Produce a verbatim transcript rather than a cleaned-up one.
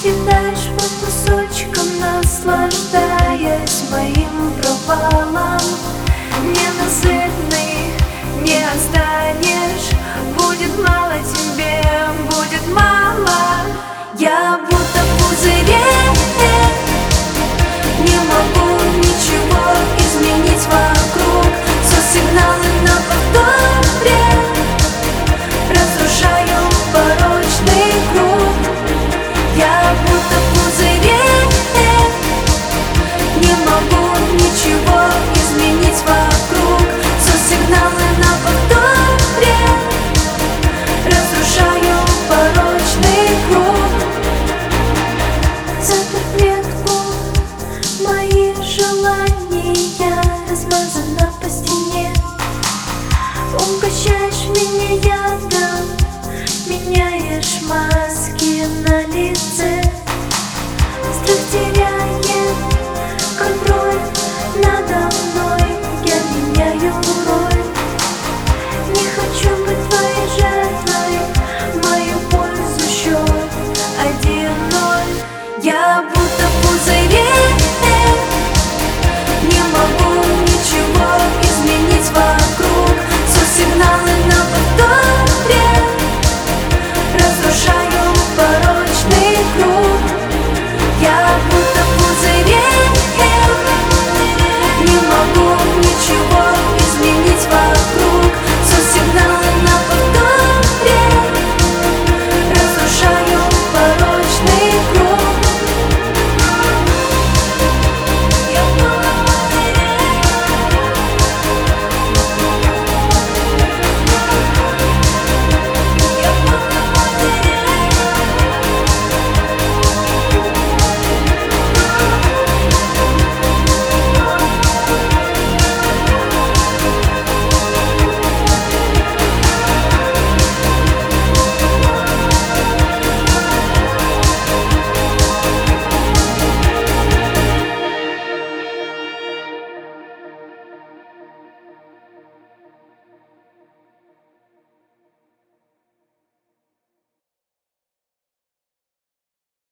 съедаешь по кусочкам, наслаждаясь моим провалом. Ненасытный не отстанешь, будет мало тебе, будет мало. Я будто в пузыре, не могу ничего изменить вокруг. Все сигналы на повторе, разрушаю порочный круг. Я будто в пузыре, не могу ничего изменить вокруг. Все сигналы на повторе, разрушаю порочный круг. За таблетку мои желания размазаны по стене. Угощаешь меня ядом, меняешь маски на лице.